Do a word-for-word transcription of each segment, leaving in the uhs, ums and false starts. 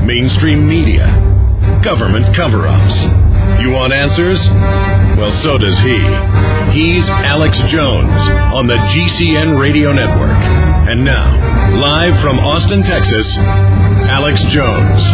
mainstream media, government cover-ups. You want answers? Well, so does he. He's Alex Jones on the G C N Radio Network. And now, live from Austin, Texas, Alex Jones.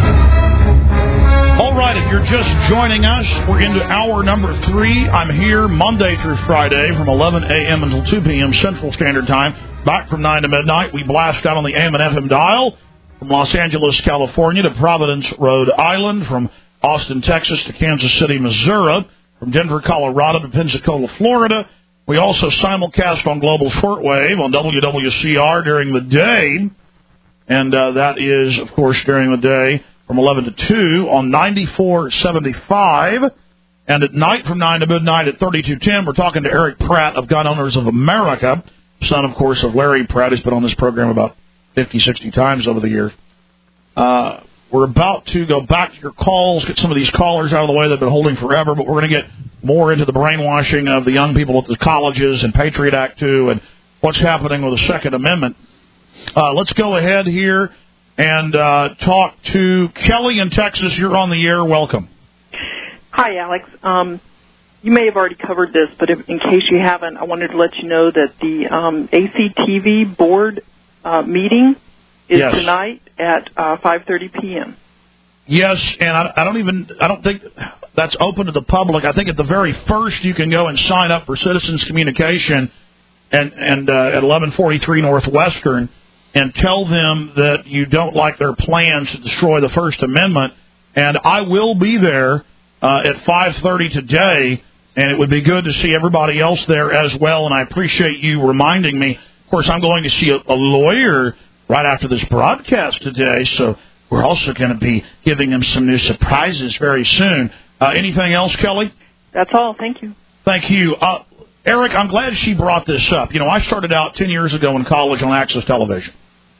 All right, if you're just joining us, we're into hour number three. I'm here Monday through Friday from eleven a.m. until two p.m. Central Standard Time. Back from nine to midnight, we blast out on the A M and F M dial from Los Angeles, California to Providence, Rhode Island, from Austin, Texas to Kansas City, Missouri, from Denver, Colorado to Pensacola, Florida. We also simulcast on Global Shortwave on W W C R during the day, and uh, that is, of course, during the day from eleven to two on ninety-four seventy-five, and at night from nine to midnight at thirty-two ten. We're talking to Eric Pratt of Gun Owners of America, son, of course, of Larry Pratt. He's been on this program about fifty, sixty times over the years. Uh, we're about to go back to your calls, get some of these callers out of the way that have been holding forever, but we're going to get more into the brainwashing of the young people at the colleges and Patriot Act two and what's happening with the Second Amendment. Uh, let's go ahead here and uh, talk to Kelly in Texas. You're on the air. Welcome. Hi, Alex. Um, you may have already covered this, but if, in case you haven't, I wanted to let you know that the um, A C T V board uh, meeting is yes. tonight at uh, five thirty p.m. Yes, and I, I don't even I don't think that's open to the public. I think at the very first you can go and sign up for Citizens Communication and and uh, at eleven forty-three Northwestern and tell them that you don't like their plans to destroy the First Amendment. And I will be there uh, at five thirty today, and it would be good to see everybody else there as well. And I appreciate you reminding me. Of course, I'm going to see a, a lawyer right after this broadcast today, so we're also going to be giving him some new surprises very soon. Uh, anything else, Kelly? That's all. Thank you. Thank you. Uh, Eric, I'm glad she brought this up. You know, I started out ten years ago in college on Access Television.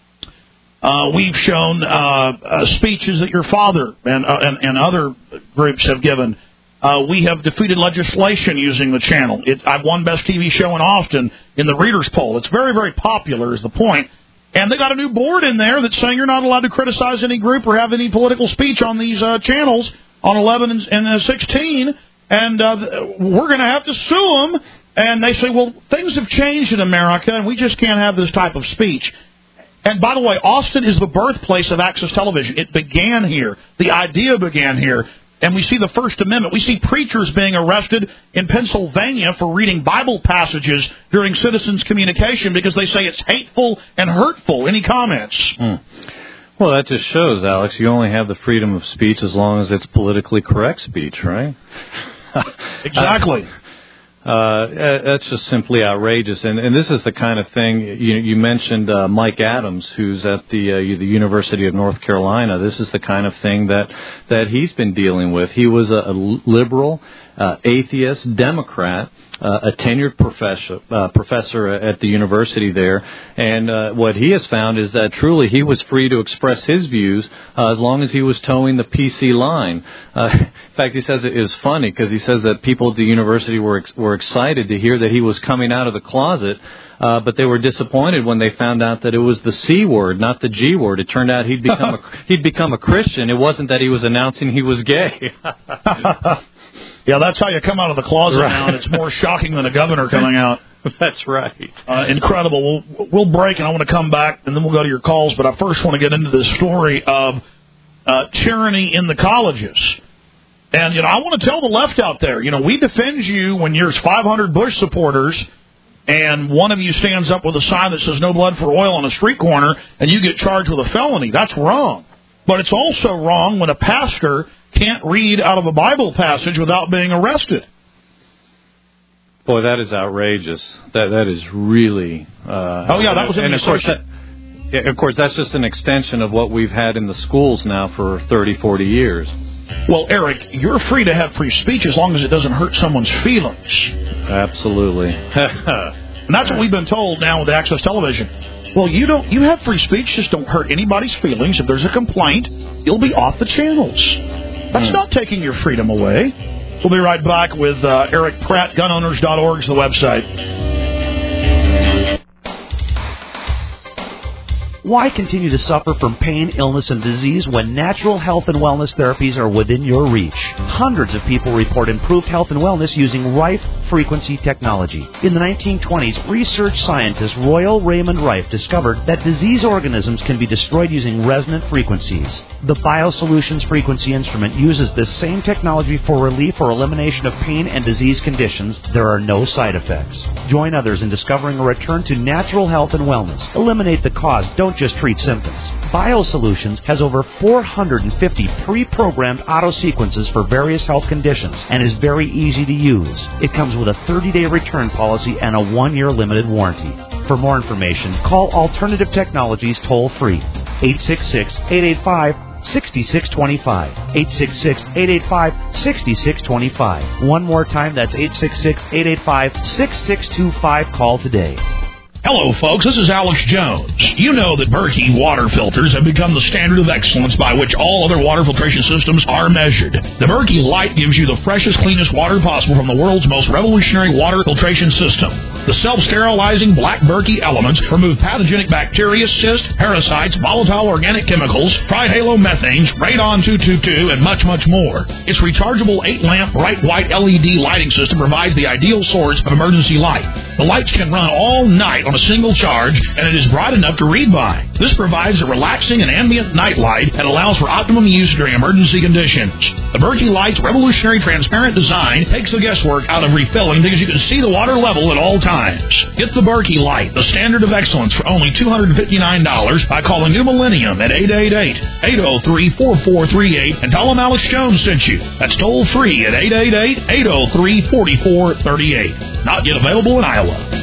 Uh, we've shown uh, uh, speeches that your father and, uh, and, and other groups have given. Uh, we have defeated legislation using the channel. It, I've won Best T V Show in Austin in the Readers' Poll. It's very, very popular is the point. And they got a new board in there that's saying you're not allowed to criticize any group or have any political speech on these uh, channels on eleven and, and uh, sixteen. And uh, we're going to have to sue them. And they say, well, things have changed in America, and we just can't have this type of speech. And by the way, Austin is the birthplace of Access Television. It began here. The idea began here. And we see the First Amendment. We see preachers being arrested in Pennsylvania for reading Bible passages during Citizens Communication because they say it's hateful and hurtful. Any comments? Mm. Well, that just shows, Alex, you only have the freedom of speech as long as it's politically correct speech, right? Exactly. Uh, Uh, that's just simply outrageous, and, and this is the kind of thing you, you mentioned. Uh, Mike Adams, who's at the uh, the University of North Carolina. This is the kind of thing that that he's been dealing with. He was a, a liberal, uh, atheist, Democrat, uh, a tenured professor uh, professor at the university there, and uh, what he has found is that truly he was free to express his views uh, as long as he was towing the P C line. Uh, in fact, he says it is funny because he says that people at the university were ex- were excited to hear that he was coming out of the closet, uh, but they were disappointed when they found out that it was the C word, not the G word. It turned out he'd become a, he'd become a Christian. It wasn't that he was announcing he was gay. Yeah, that's how you come out of the closet right. now, and it's more shocking than a governor coming out. That's right. Uh, incredible. We'll, we'll break, and I want to come back, and then we'll go to your calls. But I first want to get into this story of uh, tyranny in the colleges. And, you know, I want to tell the left out there, you know, we defend you when there's five hundred Bush supporters and one of you stands up with a sign that says no blood for oil on a street corner and you get charged with a felony. That's wrong. But it's also wrong when a pastor can't read out of a Bible passage without being arrested. Boy, that is outrageous. That That is really... Uh, oh, yeah, that was in and the of course, that, yeah, of course, that's just an extension of what we've had in the schools now for thirty, forty years. Well, Eric, you're free to have free speech as long as it doesn't hurt someone's feelings. Absolutely. And that's what we've been told now with Access Television. Well, you don't. You have free speech, just don't hurt anybody's feelings. If there's a complaint, you'll be off the channels. That's mm. not taking your freedom away. We'll be right back with uh, Eric Pratt. gun owners dot org is the website. Why continue to suffer from pain, illness, and disease when natural health and wellness therapies are within your reach? Hundreds of people report improved health and wellness using Rife frequency technology. In the nineteen twenties, research scientist Royal Raymond Rife discovered that disease organisms can be destroyed using resonant frequencies. The BioSolutions frequency instrument uses this same technology for relief or elimination of pain and disease conditions. There are no side effects. Join others in discovering a return to natural health and wellness. Eliminate the cause. Don't just treat symptoms. BioSolutions has over four hundred fifty pre-programmed auto sequences for various health conditions and is very easy to use. It comes with a thirty-day return policy and a one-year limited warranty. For more information, call Alternative Technologies toll-free, eight six six, eight eight five, six six two five, eight six six, eight eight five, six six two five. One more time, that's eight six six, eight eight five, six six two five. Call today. Hello, folks. This is Alex Jones. You know that Berkey water filters have become the standard of excellence by which all other water filtration systems are measured. The Berkey Light gives you the freshest, cleanest water possible from the world's most revolutionary water filtration system. The self-sterilizing black Berkey elements remove pathogenic bacteria, cysts, parasites, volatile organic chemicals, trihalomethanes, radon two twenty-two, and much, much more. Its rechargeable eight-lamp bright white L E D lighting system provides the ideal source of emergency light. The lights can run all night on a single charge, and it is bright enough to read by. This provides a relaxing and ambient night light that allows for optimum use during emergency conditions. The Berkey Light's revolutionary transparent design takes the guesswork out of refilling because you can see the water level at all times. Get the Berkey Light, the standard of excellence, for only two hundred fifty-nine dollars by calling New Millennium at eight eight eight, eight oh three, four four three eight and tell them Alex Jones sent you. That's toll free at eight eight eight, eight oh three, four four three eight. Not yet available in Iowa.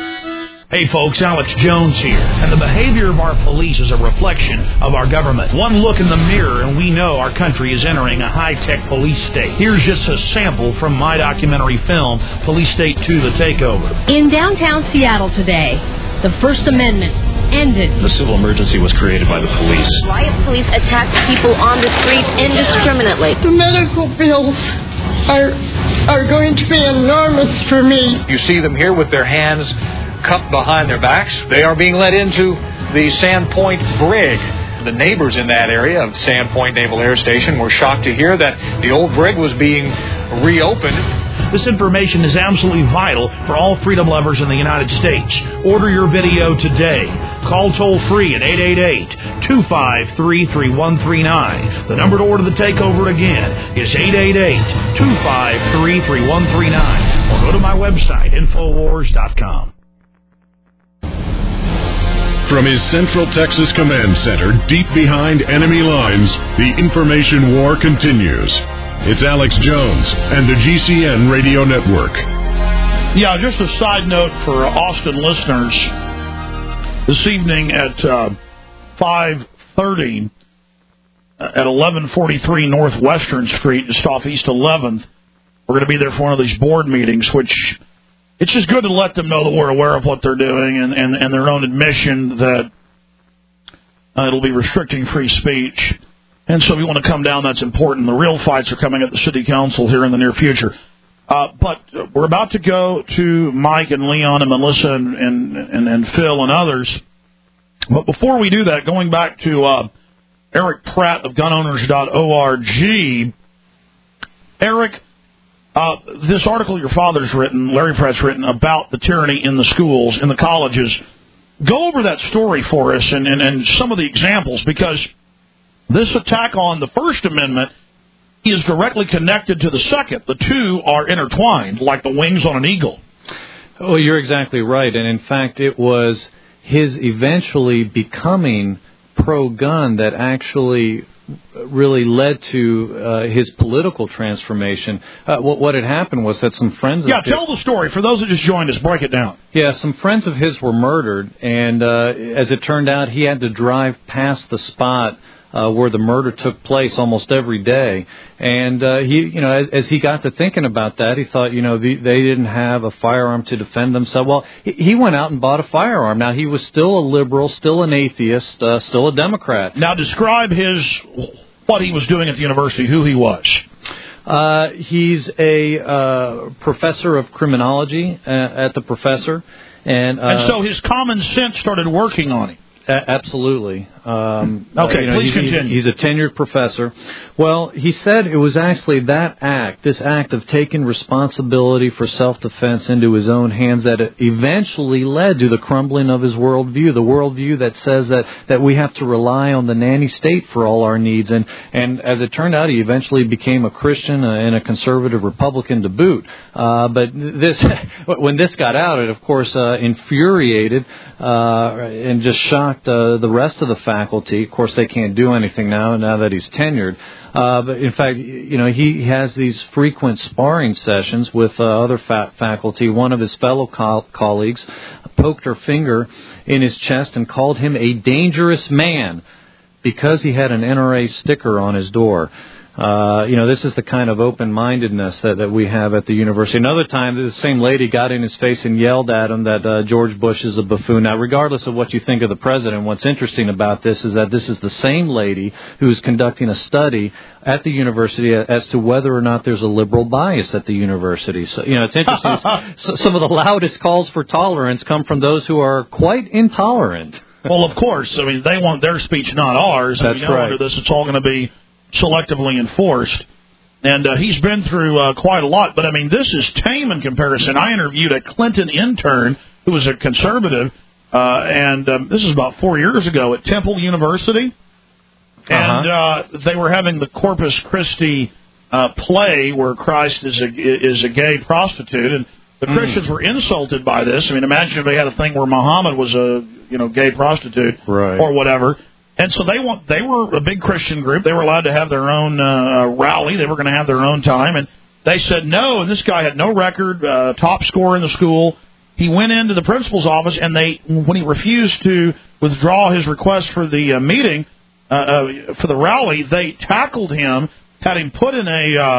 Hey folks, Alex Jones here, and the behavior of our police is a reflection of our government. One look in the mirror and we know our country is entering a high-tech police state. Here's just a sample from my documentary film, Police State two, The Takeover. In downtown Seattle today, the First Amendment ended. The civil emergency was created by the police. Riot police attacked people on the street indiscriminately. The medical bills are, are going to be enormous for me. You see them here with their hands cupped behind their backs. They are being led into the Sandpoint Brig. The neighbors in that area of Sandpoint Naval Air Station were shocked to hear that the old brig was being reopened. This information is absolutely vital for all freedom lovers in the United States. Order your video today. Call toll-free at eight eight eight, two five three, three one three nine. The number to order the takeover again is eight eight eight, two five three, three one three nine. Or go to my website, infowars dot com. From his Central Texas Command Center, deep behind enemy lines, the information war continues. It's Alex Jones and the G C N Radio Network. Yeah, just a side note for Austin listeners. This evening at uh, five thirty at eleven forty-three Northwestern Street, just off East eleventh, we're going to be there for one of these board meetings, which... It's just good to let them know that we're aware of what they're doing and, and, and their own admission that uh, it'll be restricting free speech. And so if you want to come down, that's important. The real fights are coming at the city council here in the near future. Uh, but we're about to go to Mike and Leon and Melissa and, and, and, and Phil and others. But before we do that, going back to uh, Eric Pratt of gun owners dot org, Eric, Uh, this article your father's written, Larry Pratt's written, about the tyranny in the schools, in the colleges. Go over that story for us and, and, and some of the examples, because this attack on the First Amendment is directly connected to the Second. The two are intertwined, like the wings on an eagle. Oh, you're exactly right. And in fact, it was his eventually becoming pro-gun that actually really led to uh, his political transformation. Uh, what, what had happened was that some friends of Yeah, his... tell the story. For those that just joined us, break it down. Yeah, some friends of his were murdered, and uh, as it turned out, he had to drive past the spot Uh, where the murder took place almost every day. And uh, he, you know, as, as he got to thinking about that, he thought, you know, the, they didn't have a firearm to defend themselves. Well, he, he went out and bought a firearm. Now, he was still a liberal, still an atheist, uh, still a Democrat. Now, describe his what he was doing at the university, who he was. Uh, he's a uh, professor of criminology uh, at the Professor. And, uh, and so his common sense started working on him. A- absolutely. Um, okay, you know, please he's, continue. He's, he's a tenured professor. Well, he said it was actually that act, this act of taking responsibility for self-defense into his own hands, that it eventually led to the crumbling of his worldview, the worldview that says that, that we have to rely on the nanny state for all our needs. And, and as it turned out, he eventually became a Christian and a conservative Republican to boot. Uh, but this, when this got out, it, of course, uh, infuriated uh, and just shocked uh, the rest of the faculty. Of course, they can't do anything now, now that he's tenured. Uh, but in fact, you know, he has these frequent sparring sessions with uh, other fa- faculty. One of his fellow co- colleagues poked her finger in his chest and called him a dangerous man because he had an N R A sticker on his door. Uh, you know, this is the kind of open-mindedness that, that we have at the university. Another time, the same lady got in his face and yelled at him that uh, George Bush is a buffoon. Now, regardless of what you think of the president, what's interesting about this is that this is the same lady who is conducting a study at the university as to whether or not there's a liberal bias at the university. So, you know, it's interesting. Some of the loudest calls for tolerance come from those who are quite intolerant. Well, of course. I mean, they want their speech, not ours. That's and we know right. Under this, it's all going to be selectively enforced. And uh, he's been through uh, quite a lot. But, I mean, this is tame in comparison. I interviewed a Clinton intern who was a conservative, uh, and um, this is about four years ago at Temple University. And uh, they were having the Corpus Christi uh, play where Christ is a, is a gay prostitute. And the mm. Christians were insulted by this. I mean, imagine if they had a thing where Muhammad was a you know gay prostitute right. or whatever. And so they want they were a big Christian group. They were allowed to have their own uh, rally. They were going to have their own time. And they said no, and this guy had no record, uh, top scorer in the school. He went into the principal's office, and they, when he refused to withdraw his request for the uh, meeting, uh, uh, for the rally, they tackled him, had him put in a uh,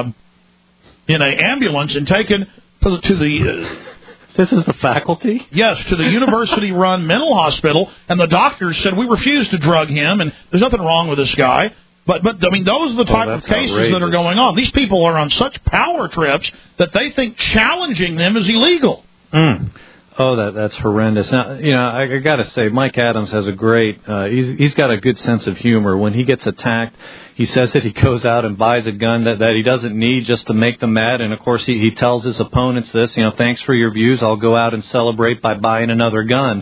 in a ambulance and taken to the... To the uh, This is the faculty? Yes, to the university-run mental hospital, and the doctors said, we refuse to drug him, and there's nothing wrong with this guy. But, but I mean, those are the type oh, of cases outrageous. that are going on. These people are on such power trips that they think challenging them is illegal. Mm. Oh, that that's horrendous. Now, you know, I, I got to say, Mike Adams has a great, uh, he's he's got a good sense of humor. When he gets attacked, he says that he goes out and buys a gun that, that he doesn't need just to make them mad. And, of course, he, he tells his opponents this, you know, thanks for your views. I'll go out and celebrate by buying another gun.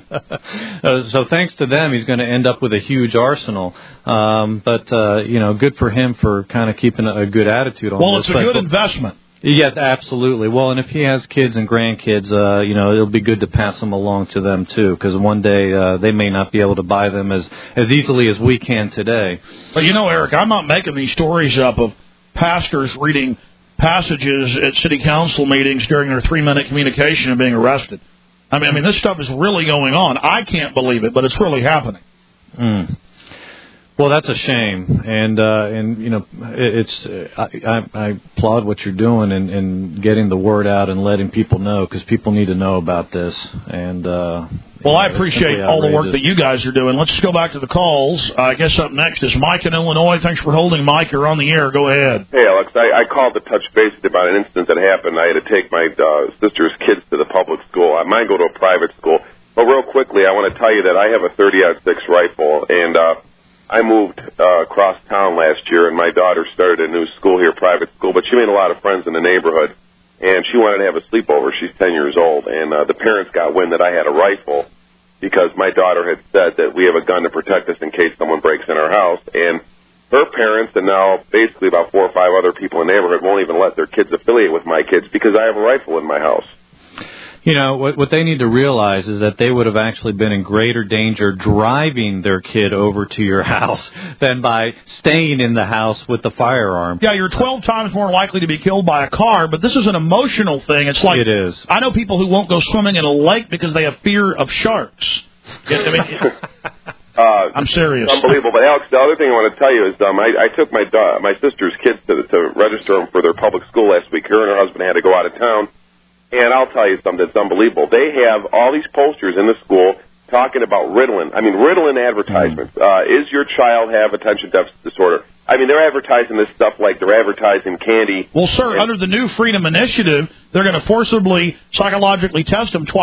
uh, so thanks to them, he's going to end up with a huge arsenal. Um, but, uh, you know, good for him for kind of keeping a, a good attitude on well, this. Well, it's a but, good investment. Yeah, absolutely. Well, and if he has kids and grandkids, uh, you know, it'll be good to pass them along to them, too, because one day uh, they may not be able to buy them as, as easily as we can today. But, you know, Eric, I'm not making these stories up of pastors reading passages at city council meetings during their three-minute communication and being arrested. I mean, I mean, this stuff is really going on. I can't believe it, but it's really happening. Mm. Well, that's a shame, and uh, and you know, it's I, I, I applaud what you're doing and, and getting the word out and letting people know, because people need to know about this. And uh, well, know, I appreciate all the work that you guys are doing. Let's go back to the calls. Uh, I guess up next is Mike in Illinois. Thanks for holding, Mike. You're on the air. Go ahead. Hey, Alex. I, I called to touch base about an incident that happened. I had to take my uh, sister's kids to the public school. Mine go to a private school. But real quickly, I want to tell you that I have a thirty aught six rifle, and uh, I moved uh, across town last year, and my daughter started a new school here, private school, but she made a lot of friends in the neighborhood, and she wanted to have a sleepover. She's ten years old, and uh, the parents got wind that I had a rifle because my daughter had said that we have a gun to protect us in case someone breaks in our house, and her parents and now basically about four or five other people in the neighborhood won't even let their kids affiliate with my kids because I have a rifle in my house. You know, what, what they need to realize is that they would have actually been in greater danger driving their kid over to your house than by staying in the house with the firearm. Yeah, you're twelve times more likely to be killed by a car, but this is an emotional thing. It's like, it is. I know people who won't go swimming in a lake because they have fear of sharks. I mean, uh, I'm serious. Unbelievable. But, Alex, the other thing I want to tell you is um, I, I took my da- my sister's kids to, to register them for their public school last week. Her and her husband had to go out of town. And I'll tell you something that's unbelievable. They have all these posters in the school talking about Ritalin. I mean, Ritalin advertisements. Uh, is your child have attention deficit disorder? I mean, they're advertising this stuff like they're advertising candy. Well, sir, and under the new Freedom Initiative, they're going to forcibly psychologically test them twice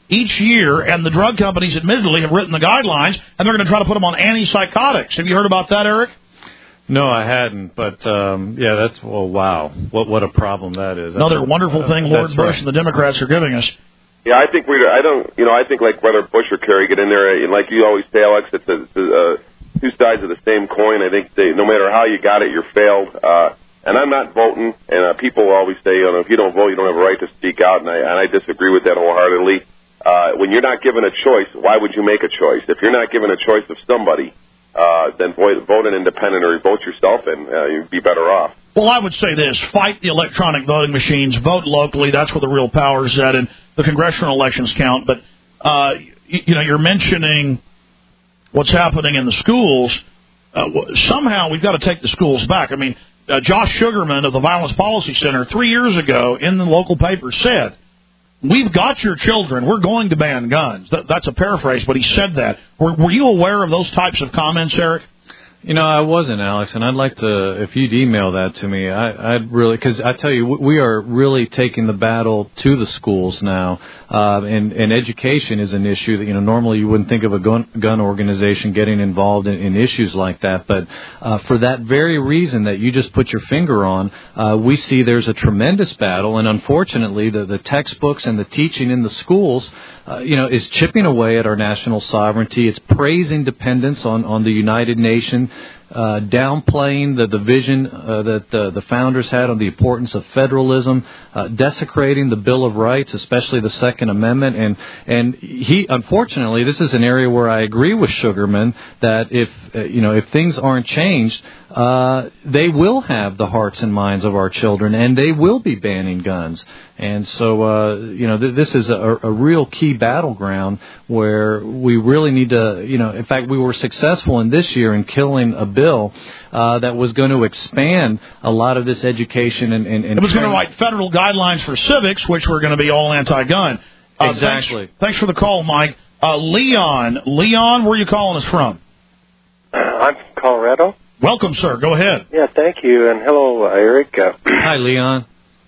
each year, and the drug companies admittedly have written the guidelines, and they're going to try to put them on antipsychotics. Have you heard about that, Eric? No, I hadn't, but um, yeah, that's well, wow, what what a problem that is. Another that's, wonderful uh, thing Lord Bush right. and the Democrats are giving us. Yeah, I think we. I don't. You know, I think like whether Bush or Kerry get in there, and like you always say, Alex, it's, a, it's a, uh, two sides of the same coin. I think they, no matter how you got it, you're failed. Uh, and I'm not voting. And uh, people always say, you know, if you don't vote, you don't have a right to speak out. And I, and I disagree with that wholeheartedly. Uh, when you're not given a choice, why would you make a choice? If you're not given a choice of somebody, uh, then vote, vote an independent or vote yourself, and uh, you'd be better off. Well, I would say this. Fight the electronic voting machines. Vote locally. That's where the real power is at, and the congressional elections count. But, uh, you, you know, you're mentioning what's happening in the schools. Uh, somehow we've got to take the schools back. I mean, uh, Josh Sugarman of the Violence Policy Center three years ago in the local paper said, we've got your children. We're going to ban guns. That, that's a paraphrase, but he said that. Were, were you aware of those types of comments, Eric? You know, I wasn't, Alex, and I'd like to, if you'd email that to me, I, I'd really, because I tell you, we are really taking the battle to the schools now, uh, and, and education is an issue that, you know, normally you wouldn't think of a gun, gun organization getting involved in, in issues like that, but uh, for that very reason that you just put your finger on, uh, we see there's a tremendous battle, and unfortunately, the, the textbooks and the teaching in the schools, uh, you know, is chipping away at our national sovereignty. It's praising dependence on, on the United Nations, uh, downplaying the, the vision uh, that uh, the founders had on the importance of federalism, uh, desecrating the Bill of Rights, especially the Second Amendment. And, and he, unfortunately, this is an area where I agree with Sugarman that if, uh, you know, if things aren't changed, uh, they will have the hearts and minds of our children, and they will be banning guns. And so, uh, you know, th- this is a, a real key battleground where we really need to, you know, in fact, we were successful in this year in killing a bill uh, that was going to expand a lot of this education and, and, and it was going to write federal guidelines for civics, which were going to be all anti-gun. Uh, exactly. Thanks, thanks for the call, Mike. Uh, Leon, Leon, where are you calling us from? Uh, I'm from Colorado. Welcome, sir. Go ahead. Yeah, thank you, and hello, Eric. Uh, Hi, Leon.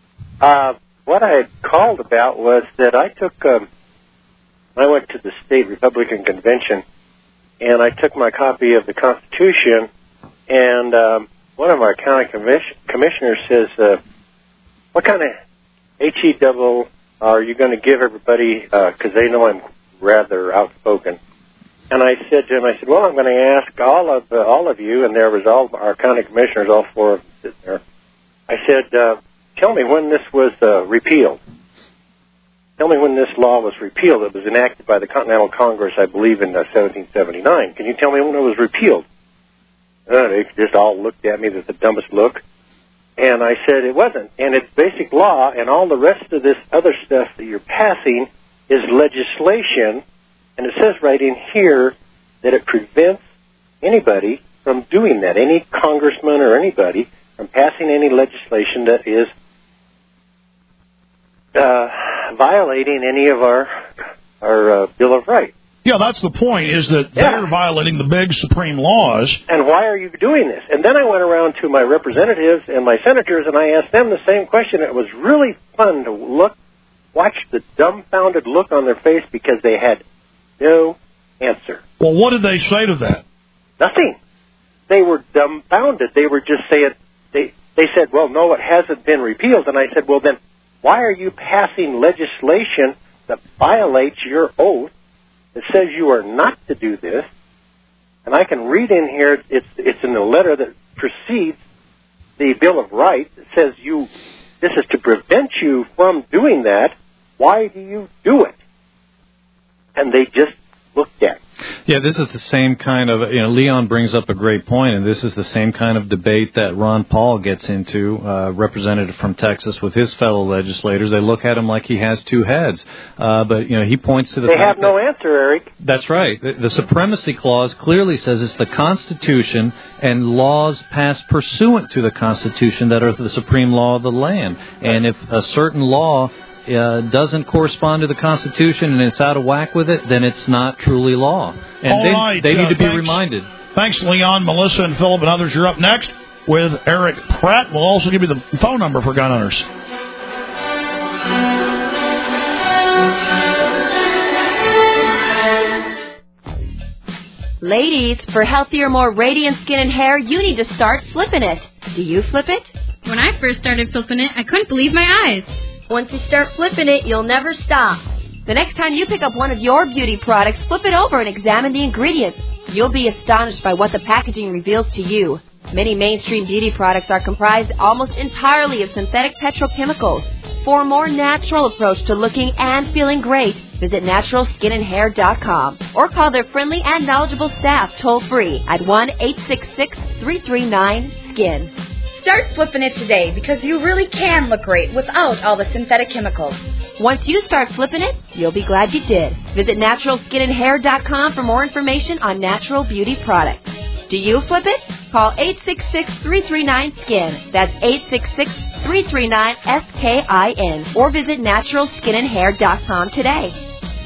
Uh, what I had called about was that I took, um, I went to the state Republican convention, and I took my copy of the Constitution, and um, one of our county commission- commissioners says, uh, what kind of H E double are you going to give everybody, because uh, they know I'm rather outspoken. And I said to him, I said, well, I'm going to ask all of uh, all of you, and there was all our county commissioners, all four of them sitting there. I said, uh, tell me when this was uh, repealed. Tell me when this law was repealed. It was enacted by the Continental Congress, I believe, in uh, seventeen seventy-nine. Can you tell me when it was repealed? Uh, they just all looked at me with the dumbest look. And I said it wasn't. And it's basic law, and all the rest of this other stuff that you're passing is legislation. And it says right in here that it prevents anybody from doing that, any congressman or anybody from passing any legislation that is uh, violating any of our our uh, Bill of Rights. Yeah, that's the point, is that yeah. they're violating the big supreme laws. And why are you doing this? And then I went around to my representatives and my senators, and I asked them the same question. It was really fun to look, watch the dumbfounded look on their face because they had no answer. Well, what did they say to that? Nothing. They were dumbfounded. They were just saying, they, they said, well, no, it hasn't been repealed. And I said, well, then why are you passing legislation that violates your oath that says you are not to do this? And I can read in here, it's, it's in the letter that precedes the Bill of Rights. It says you, this is to prevent you from doing that. Why do you do it? And they just looked at it. Yeah, this is the same kind of, you know, Leon brings up a great point, and this is the same kind of debate that Ron Paul gets into, uh, representative from Texas, with his fellow legislators. They look at him like he has two heads. Uh, but, you know, he points to the They fact have no that, answer, Eric. That's right. The, the Supremacy Clause clearly says it's the Constitution and laws passed pursuant to the Constitution that are the supreme law of the land. And if a certain law Uh, doesn't correspond to the Constitution and it's out of whack with it, then it's not truly law. And All they, right, they need uh, to be thanks. reminded. Thanks, Leon, Melissa, and Philip, and others. You're up next with Eric Pratt. We'll also give you the phone number for gun owners. Ladies, for healthier, more radiant skin and hair, you need to start flipping it. Do you flip it? When I first started flipping it, I couldn't believe my eyes. Once you start flipping it, you'll never stop. The next time you pick up one of your beauty products, flip it over and examine the ingredients. You'll be astonished by what the packaging reveals to you. Many mainstream beauty products are comprised almost entirely of synthetic petrochemicals. For a more natural approach to looking and feeling great, visit natural skin and hair dot com or call their friendly and knowledgeable staff toll-free at one eight six six, three three nine, skin. Start flipping it today because you really can look great without all the synthetic chemicals. Once you start flipping it, you'll be glad you did. Visit natural skin and hair dot com for more information on natural beauty products. Do you flip it? Call eight six six, three three nine, skin. That's eight six six, three three nine, S K I N. Or visit natural skin and hair dot com today.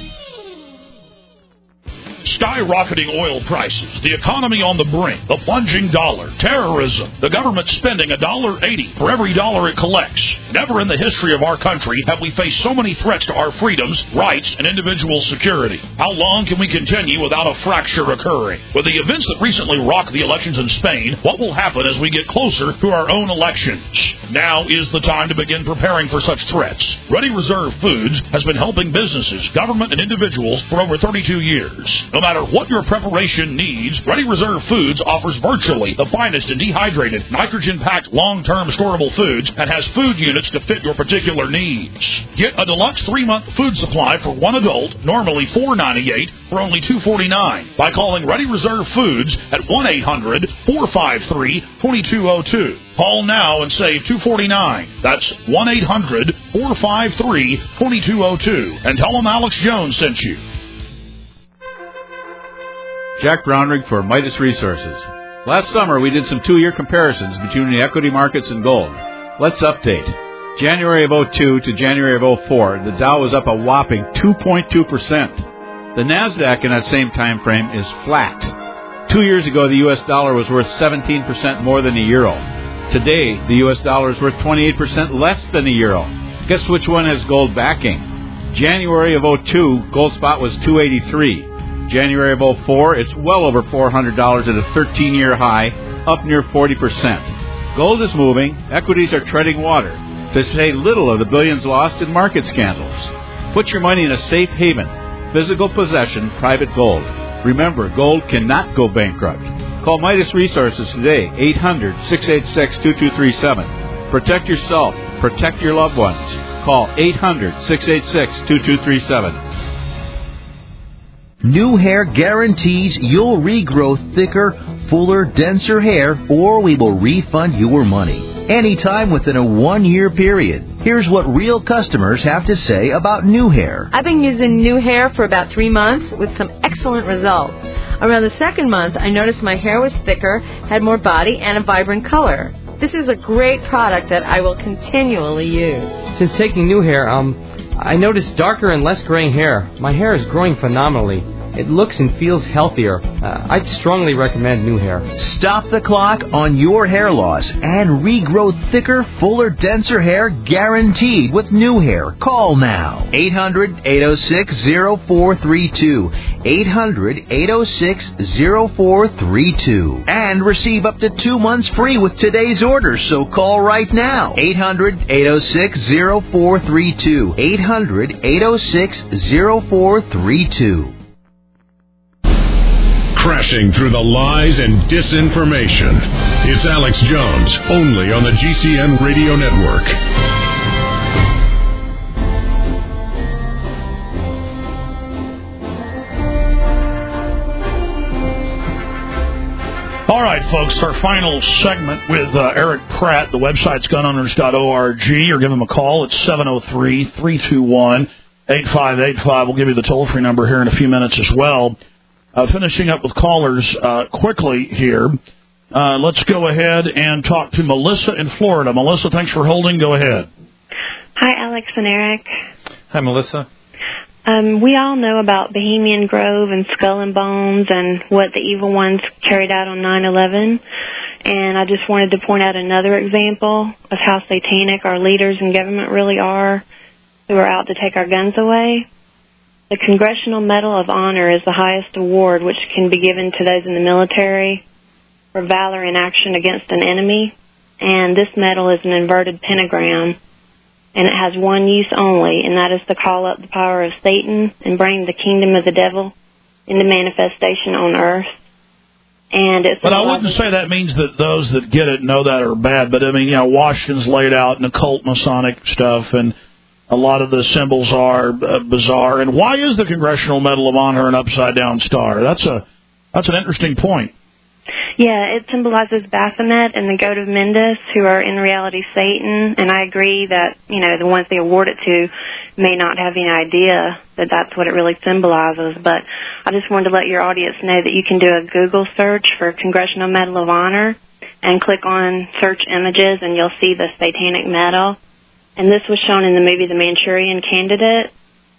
Skyrocketing oil prices, the economy on the brink, the plunging dollar, terrorism, the government spending one dollar eighty for every dollar it collects. Never in the history of our country have we faced so many threats to our freedoms, rights, and individual security. How long can we continue without a fracture occurring? With the events that recently rocked the elections in Spain, what will happen as we get closer to our own elections? Now is the time to begin preparing for such threats. Ready Reserve Foods has been helping businesses, government, and individuals for over thirty-two years. No matter what your preparation needs, Ready Reserve Foods offers virtually the finest in dehydrated, nitrogen-packed, long-term storable foods and has food units to fit your particular needs. Get a deluxe three-month food supply for one adult, normally four dollars and ninety-eight cents, for only two dollars and forty-nine cents by calling Ready Reserve Foods at one eight hundred, four five three, two two zero two. Call now and save two dollars and forty-nine cents. That's one eight hundred, four five three, two two zero two. And tell them Alex Jones sent you. Jack Brownrigg for Midas Resources. Last summer, we did some two-year comparisons between the equity markets and gold. Let's update. January of oh two to January of oh four, the Dow was up a whopping two point two percent. The NASDAQ in that same time frame is flat. Two years ago, the U S dollar was worth seventeen percent more than the euro. Today, the U S dollar is worth twenty-eight percent less than the euro. Guess which one has gold backing? January of oh two, gold spot was two eighty-three. January of oh four, it's well over four hundred dollars at a thirteen-year high, up near forty percent. Gold is moving, equities are treading water, to say little of the billions lost in market scandals. Put your money in a safe haven, physical possession, private gold. Remember, gold cannot go bankrupt. Call Midas Resources today, eight hundred, six eight six, two two three seven. Protect yourself, protect your loved ones. Call eight hundred, six eight six, two two three seven. New Hair guarantees you'll regrow thicker, fuller, denser hair, or we will refund your money anytime within a one-year period. Here's what real customers have to say about New Hair. I've been using New Hair for about three months with some excellent results. Around the second month, I noticed my hair was thicker, had more body, and a vibrant color. This is a great product that I will continually use. Since taking New Hair, um, I noticed darker and less graying hair. My hair is growing phenomenally. It looks and feels healthier. Uh, I'd strongly recommend New Hair. Stop the clock on your hair loss and regrow thicker, fuller, denser hair guaranteed with New Hair. Call now. eight hundred, eight oh six, oh four three two. eight hundred, eight oh six, oh four three two. And receive up to two months free with today's order, so call right now. eight hundred, eight oh six, oh four three two. eight hundred, eight oh six, oh four three two. Crashing through the lies and disinformation. It's Alex Jones, only on the G C N Radio Network. All right, folks, our final segment with uh, Eric Pratt. The website's gun owners dot org, or give him a call. It's seven oh three, three two one, eight five eight five. We'll give you the toll-free number here in a few minutes as well. Uh, finishing up with callers uh, quickly here, uh, let's go ahead and talk to Melissa in Florida. Melissa, thanks for holding. Go ahead. Hi, Alex and Eric. Hi, Melissa. Um, we all know about Bohemian Grove and Skull and Bones and what the evil ones carried out on nine eleven. And I just wanted to point out another example of how satanic our leaders in government really are, who are out to take our guns away. The Congressional Medal of Honor is the highest award which can be given to those in the military for valor in action against an enemy. And this medal is an inverted pentagram, and it has one use only, and that is to call up the power of Satan and bring the kingdom of the devil into manifestation on earth. And it's but I wouldn't say that means that those that get it know that are bad. But I mean, you know, Washington's laid out in occult Masonic stuff, and a lot of the symbols are uh, bizarre. And why is the Congressional Medal of Honor an upside down star? That's a that's an interesting point. Yeah, it symbolizes Baphomet and the goat of Mendes, who are in reality Satan. And I agree that, you know, the ones they award it to may not have any idea that that's what it really symbolizes. But I just wanted to let your audience know that you can do a Google search for Congressional Medal of Honor and click on search images, and you'll see the satanic medal. And this was shown in the movie The Manchurian Candidate.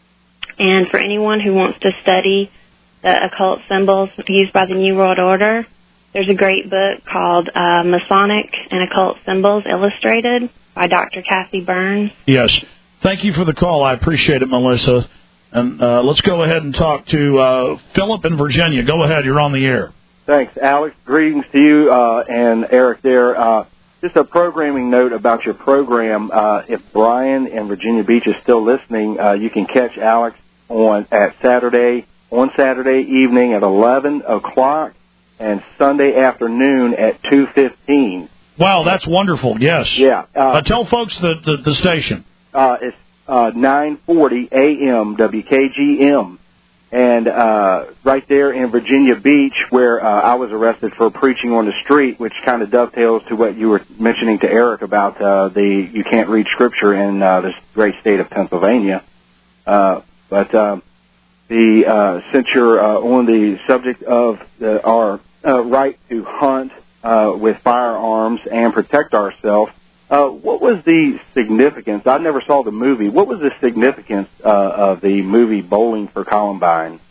And for anyone who wants to study the occult symbols used by the New World Order, there's a great book called uh, Masonic and Occult Symbols Illustrated by Doctor Kathy Burns. Yes. Thank you for the call. I appreciate it, Melissa. And uh, let's go ahead and talk to uh, Philip in Virginia. Go ahead. You're on the air. Thanks, Alex. Greetings to you uh, and Eric there. Uh, just a programming note about your program. Uh, if Brian in Virginia Beach is still listening, uh, you can catch Alex on at Saturday, on Saturday evening at eleven o'clock. And Sunday afternoon at two fifteen. Wow, that's wonderful, yes. Yeah. Uh, uh, tell folks the, the, the station. Uh, it's uh, nine forty a.m. W K G M. And uh, right there in Virginia Beach, where uh, I was arrested for preaching on the street, which kind of dovetails to what you were mentioning to Eric about uh, the you can't read Scripture in uh, this great state of Pennsylvania. Uh, but um, the uh, since you're uh, on the subject of the, our Uh, right to hunt uh, with firearms and protect ourselves. Uh, what was the significance? I never saw the movie. What was the significance uh, of the movie Bowling for Columbine?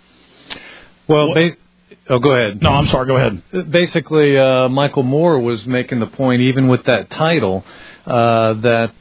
Well, ba- oh, go ahead. No, I'm sorry. Go ahead. Basically, uh, Michael Moore was making the point, even with that title, uh, that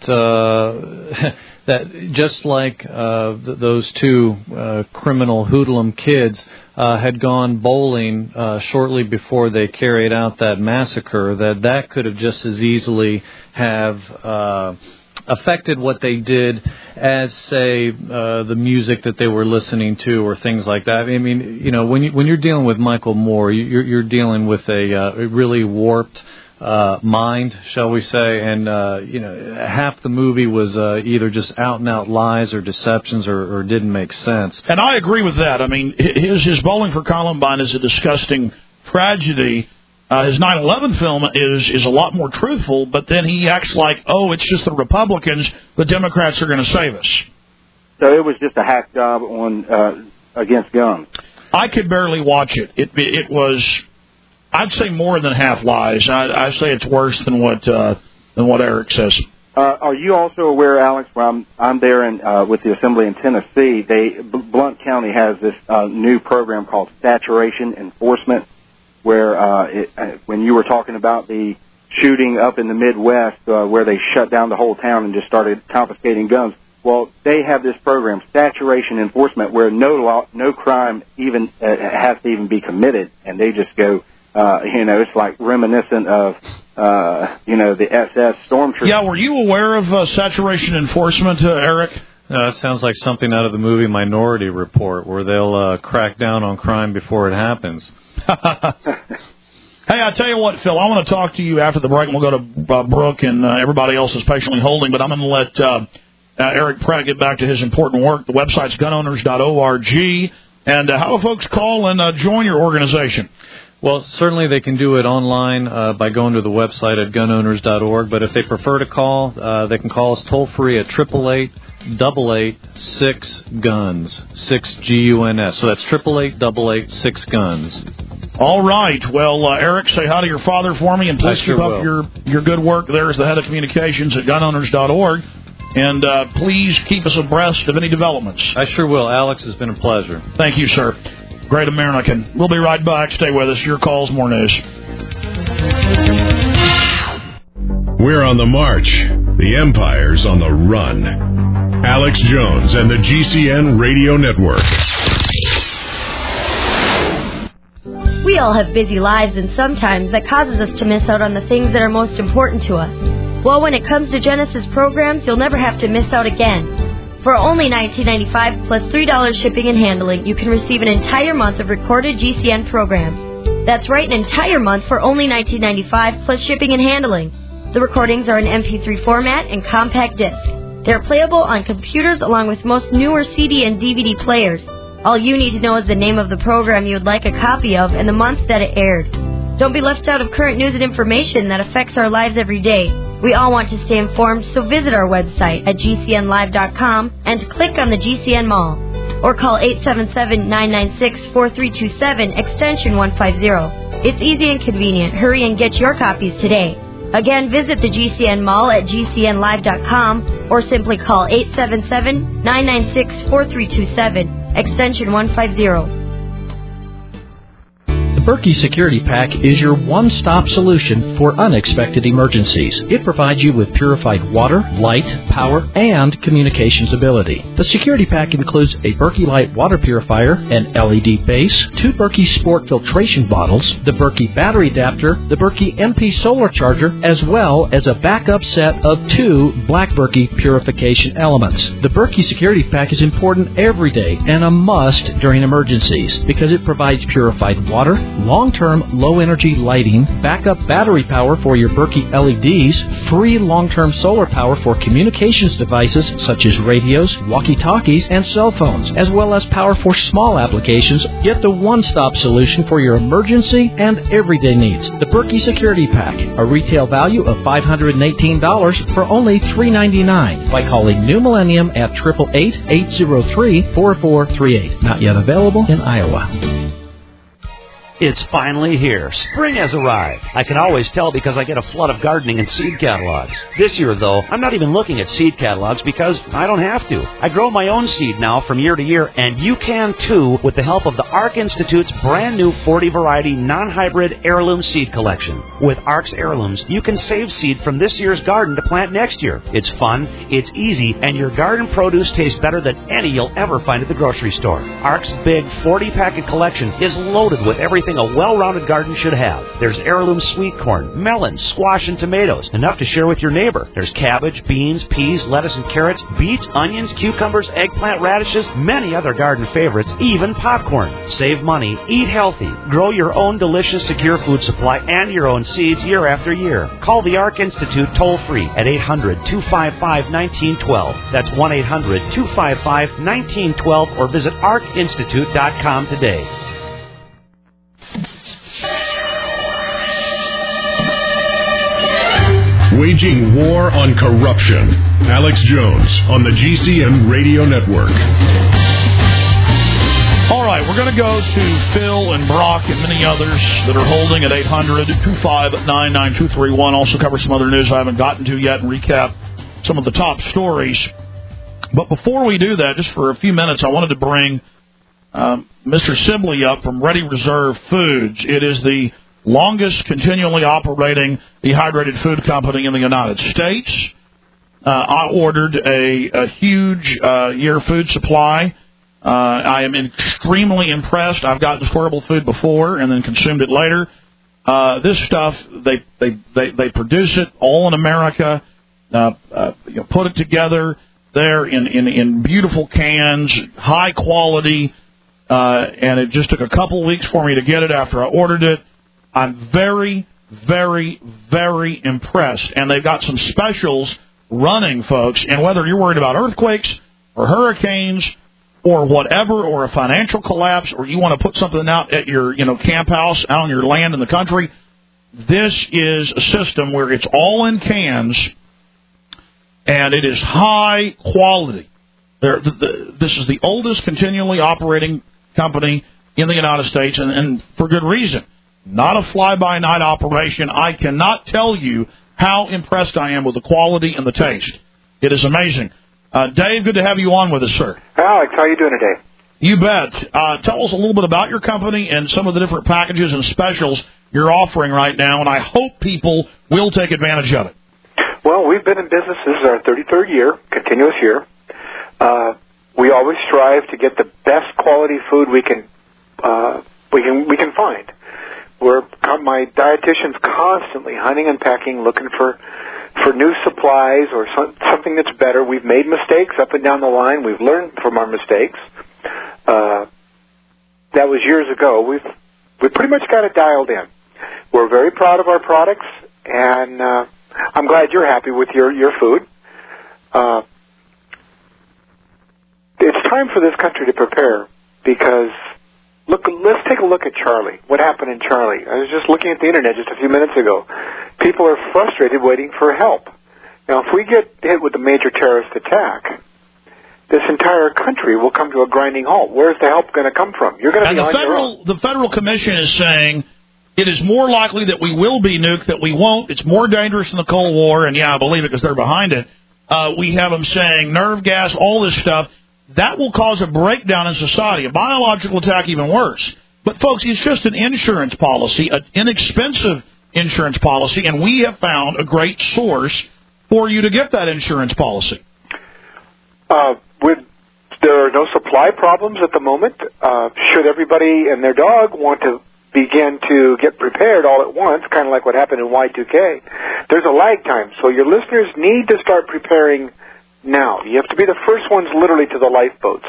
uh, that just like uh, th- those two uh, criminal hoodlum kids Uh, had gone bowling uh, shortly before they carried out that massacre, that that could have just as easily have uh, affected what they did as, say, uh, the music that they were listening to or things like that. I mean, you know, when you, when you're dealing with Michael Moore, you're, you're dealing with a uh, really warped uh, mind, shall we say, and, uh, you know, half the movie was uh, either just out-and-out lies or deceptions or, or didn't make sense. And I agree with that. I mean, his, his Bowling for Columbine is a disgusting tragedy. Uh, his nine eleven film is, is a lot more truthful, but then he acts like, oh, it's just the Republicans, the Democrats are going to save us. So it was just a hack job on uh, against guns. I could barely watch it. It, it was... I'd say more than half lies. I, I say it's worse than what uh, than what Eric says. Uh, are you also aware, Alex? Where I'm I'm there in uh, with the Assembly in Tennessee. They B- Blount County has this uh, new program called Saturation Enforcement, where uh, it, uh, when you were talking about the shooting up in the Midwest, uh, where they shut down the whole town and just started confiscating guns. Well, they have this program, Saturation Enforcement, where no law, no crime even uh, has to even be committed, and they just go. Uh, you know, it's like reminiscent of, uh, you know, the S S Stormtrooper. Yeah, were you aware of uh, saturation enforcement, uh, Eric? No, that sounds like something out of the movie Minority Report, where they'll uh, crack down on crime before it happens. Hey, I tell you what, Phil, I want to talk to you after the break, and we'll go to uh, Brooke, and uh, everybody else is patiently holding, but I'm going to let uh, uh, Eric Pratt get back to his important work. The website's gun owners dot org, and uh, how do folks call and uh, join your organization? Well, certainly they can do it online uh, by going to the website at gun owners dot org. But if they prefer to call, uh, they can call us toll-free at eight eight eight, eight eight, six, guns, six G U N S. So that's eight eight eight, eight eight, six, guns. All right. Well, uh, Eric, say hi to your father for me, and please sure keep up will. your, your good work there as the head of communications at gun owners dot org. And uh, please keep us abreast of any developments. I sure will. Alex, it's been a pleasure. Thank you, sir. Great American. We'll be right back. Stay with us. Your calls, more news. We're on the march. The Empire's on the run. Alex Jones and the G C N Radio Network. We all have busy lives, and sometimes that causes us to miss out on the things that are most important to us. Well, when it comes to Genesis programs, you'll never have to miss out again. For only nineteen ninety-five dollars plus three dollars shipping and handling, you can receive an entire month of recorded G C N programs. That's right, an entire month for only nineteen ninety-five dollars plus shipping and handling. The recordings are in M P three format and compact disc. They're playable on computers along with most newer C D and D V D players. All you need to know is the name of the program you would like a copy of and the month that it aired. Don't be left out of current news and information that affects our lives every day. We all want to stay informed, so visit our website at G C N live dot com and click on the G C N Mall. Or call eight seven seven, nine nine six, four three two seven, extension one fifty. It's easy and convenient. Hurry and get your copies today. Again, visit the G C N Mall at G C N live dot com or simply call eight seven seven, nine nine six, four three two seven, extension one fifty. The Berkey Security Pack is your one-stop solution for unexpected emergencies. It provides you with purified water, light, power, and communications ability. The Security Pack includes a Berkey Light water purifier, an L E D base, two Berkey Sport filtration bottles, the Berkey battery adapter, the Berkey M P solar charger, as well as a backup set of two Black Berkey purification elements. The Berkey Security Pack is important every day and a must during emergencies because it provides purified water, long-term low-energy lighting, backup battery power for your Berkey L E Ds, free long-term solar power for communications devices such as radios, walkie-talkies, and cell phones, as well as power for small applications. Get the one-stop solution for your emergency and everyday needs. The Berkey Security Pack, a retail value of five hundred eighteen dollars for only three ninety-nine by calling New Millennium at eight eight eight, eight zero three, four four three eight. Not yet available in Iowa. It's finally here. Spring has arrived. I can always tell because I get a flood of gardening and seed catalogs. This year, though, I'm not even looking at seed catalogs because I don't have to. I grow my own seed now from year to year, and you can too with the help of the ARC Institute's brand new forty variety non-hybrid heirloom seed collection. With ARC's heirlooms, you can save seed from this year's garden to plant next year. It's fun, it's easy, and your garden produce tastes better than any you'll ever find at the grocery store. ARC's big forty-packet collection is loaded with everything a well-rounded garden should have. There's heirloom sweet corn, melons, squash, and tomatoes, enough to share with your neighbor. There's cabbage, beans, peas, lettuce, and carrots, beets, onions, cucumbers, eggplant, radishes, many other garden favorites, even popcorn. Save money, eat healthy, grow your own delicious, secure food supply and your own seeds year after year. Call the ARC Institute toll-free at eight hundred, two five five, one nine one two. That's one eight hundred, two five five, one nine one two or visit arc institute dot com today. Waging war on corruption. Alex Jones on the G C N Radio Network. All right, we're going to go to Phil and Brock and many others that are holding at eight hundred, two five nine, nine two three one. Also cover some other news I haven't gotten to yet and recap some of the top stories. But before we do that, just for a few minutes, I wanted to bring um, Mister Sibley up from Ready Reserve Foods. It is the longest continually operating dehydrated food company in the United States. Uh, I ordered a, a huge uh, year food supply. Uh, I am extremely impressed. I've gotten storable food before and then consumed it later. Uh, this stuff, they, they, they, they produce it all in America, uh, uh, you know, put it together there in, in, in beautiful cans, high quality, uh, and it just took a couple weeks for me to get it after I ordered it. I'm very, very, very impressed. And they've got some specials running, folks. And whether you're worried about earthquakes or hurricanes or whatever, or a financial collapse, or you want to put something out at your, you know, camp house out on your land in the country, this is a system where it's all in cans and it is high quality. They're, the, the, this is the oldest continually operating company in the United States, and, and for good reason. Not a fly-by-night operation. I cannot tell you how impressed I am with the quality and the taste. It is amazing. Uh, Dave, good to have you on with us, sir. Alex, how are you doing today? You bet. Uh, tell us a little bit about your company and some of the different packages and specials you're offering right now, and I hope people will take advantage of it. Well, we've been in business. This is our thirty-third year, continuous year. Uh, we always strive to get the best quality food we can uh, we can we can find. We're my dietitian's constantly hunting and pecking, looking for for new supplies or some, something that's better. We've made mistakes up and down the line. We've learned from our mistakes. Uh, that was years ago. We've we pretty much got it dialed in. We're very proud of our products, and uh, I'm glad you're happy with your your food. Uh, it's time for this country to prepare because look. Let's take a look at Charlie. What happened in Charlie? I was just looking at the internet just a few minutes ago. People are frustrated waiting for help. Now, if we get hit with a major terrorist attack, this entire country will come to a grinding halt. Where's the help going to come from? You're going to be on your own. The Federal Commission is saying it is more likely that we will be nuked, that we won't. It's more dangerous than the Cold War, and, yeah, I believe it because they're behind it. Uh, we have them saying nerve gas, all this stuff. That will cause a breakdown in society, a biological attack even worse. But, folks, it's just an insurance policy, an inexpensive insurance policy, and we have found a great source for you to get that insurance policy. Uh, with, there are no supply problems at the moment. Uh, should everybody and their dog want to begin to get prepared all at once, kind of like what happened in Y two K, there's a lag time. So your listeners need to start preparing now. You have to be the first ones literally to the lifeboats,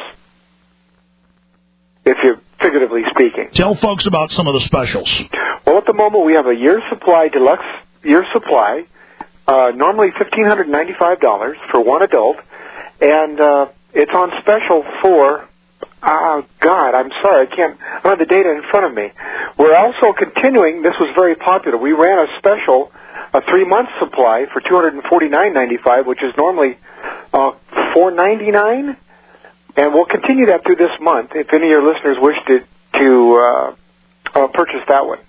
if you're figuratively speaking. Tell folks about some of the specials. Well, at the moment we have a year supply, deluxe year supply, uh, normally fifteen hundred ninety-five dollars for one adult, and uh, it's on special for, oh, God, I'm sorry, I can't, I don't have the data in front of me. We're also continuing, this was very popular, we ran a special, a three-month supply for two hundred forty-nine ninety-five, which is normally uh, four ninety-nine, and we'll continue that through this month if any of your listeners wish to, to uh, uh, purchase that one.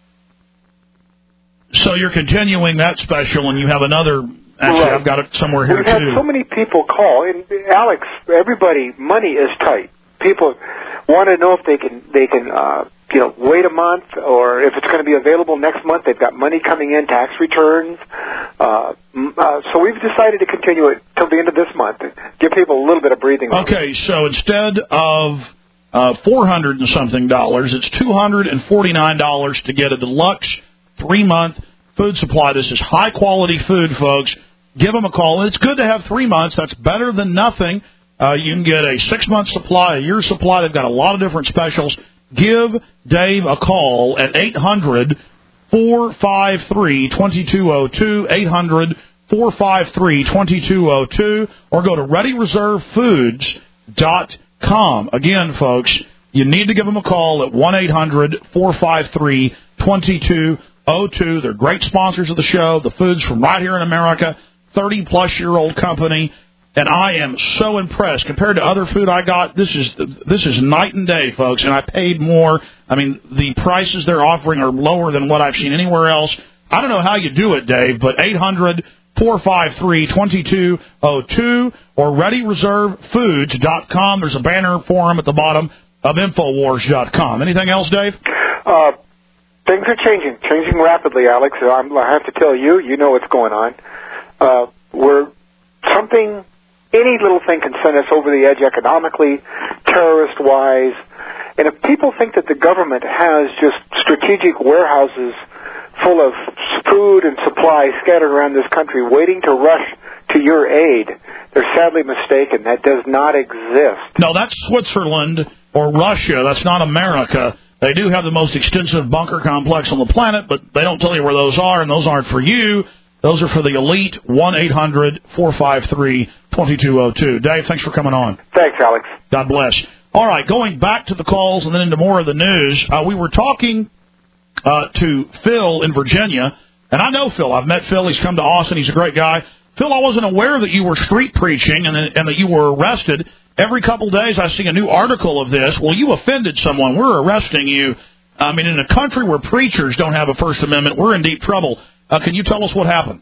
So you're continuing that special, and you have another. Actually, right. I've got it somewhere here, We've too. We've had so many people call. And, Alex, everybody, money is tight. People want to know if they can, they can uh, you know, wait a month or if it's going to be available next month. They've got money coming in, tax returns. Uh, uh, so we've decided to continue it till the end of this month and give people a little bit of breathing room. Okay, so instead of uh, four hundred and something dollars, it's two hundred forty-nine dollars to get a deluxe three-month food supply. This is high-quality food, folks. Give them a call. It's good to have three months. That's better than nothing. Uh, you can get a six-month supply, a year supply. They've got a lot of different specials. Give Dave a call at eight hundred, four five three, two two zero two, eight hundred, four five three, two two zero two, or go to ready reserve foods dot com. Again, folks, you need to give them a call at one eight hundred, four five three, two two zero two. They're great sponsors of the show. The food's from right here in America, thirty-plus-year-old company. And I am so impressed. Compared to other food I got, this is this is night and day, folks, and I paid more. I mean, the prices they're offering are lower than what I've seen anywhere else. I don't know how you do it, Dave, but eight hundred, four five three, two two zero two or ready reserve foods dot com. There's a banner for them at the bottom of infowars dot com. Anything else, Dave? Uh, things are changing, changing rapidly, Alex. I'm, I have to tell you, you know what's going on. Uh, we're something... Any little thing can send us over the edge economically, terrorist-wise. And if people think that the government has just strategic warehouses full of food and supplies scattered around this country waiting to rush to your aid, they're sadly mistaken. That does not exist. No, that's Switzerland or Russia. That's not America. They do have the most extensive bunker complex on the planet, but they don't tell you where those are, and those aren't for you. Those are for the elite. one eight hundred, four five three, two two zero two. Dave, thanks for coming on. Thanks, Alex. God bless. All right, going back to the calls and then into more of the news, uh, we were talking uh, to Phil in Virginia, and I know Phil. I've met Phil. He's come to Austin. He's a great guy. Phil, I wasn't aware that you were street preaching and, and that you were arrested. Every couple of days I see a new article of this. Well, you offended someone. We're arresting you. I mean, in a country where preachers don't have a First Amendment, we're in deep trouble. Uh, can you tell us what happened?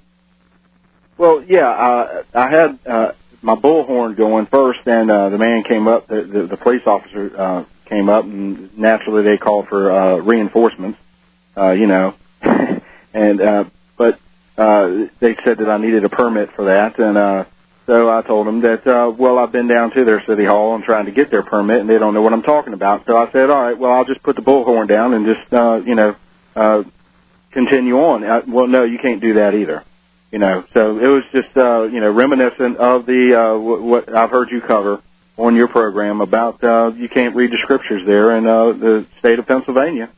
Well, yeah, uh, I had uh, my bullhorn going first, and uh, the man came up, the, the, the police officer uh, came up, and naturally they called for uh, reinforcements, uh, you know, and uh, but uh, they said that I needed a permit for that, and uh, So I told them that, uh, well, I've been down to their city hall and trying to get their permit, and they don't know what I'm talking about. So I said, all right, well, I'll just put the bullhorn down and just, uh, you know, uh, continue on. I, well, no, you can't do that either. You know, so it was just, uh, you know, reminiscent of the, uh, w- what I've heard you cover on your program about, uh, you can't read the scriptures there in, uh, the state of Pennsylvania.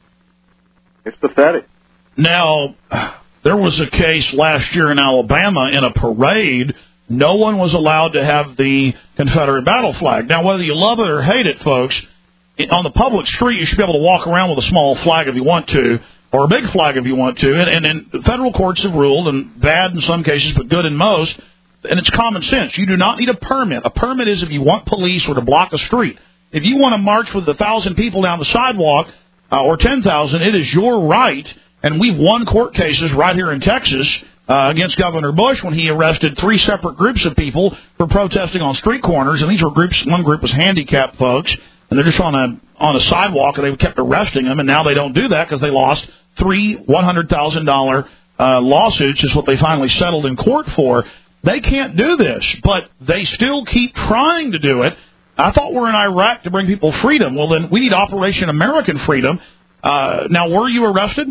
It's pathetic. Now, there was a case last year in Alabama in a parade. No one was allowed to have the Confederate battle flag. Now, whether you love it or hate it, folks, on the public street, you should be able to walk around with a small flag if you want to, or a big flag if you want to. And, and, and federal courts have ruled, and bad in some cases, but good in most, and it's common sense. You do not need a permit. A permit is if you want police or to block a street. If you want to march with a thousand people down the sidewalk, uh, or ten thousand, it is your right. And we've won court cases right here in Texas uh, against Governor Bush when he arrested three separate groups of people for protesting on street corners. And these were groups. One group was handicapped folks, and they're just on a on a sidewalk, and they kept arresting them. And now they don't do that because they lost three one hundred thousand dollars uh, lawsuits, is what they finally settled in court for. They can't do this, but they still keep trying to do it. I thought we're in Iraq to bring people freedom. Well, then we need Operation American Freedom. Uh, now, were you arrested?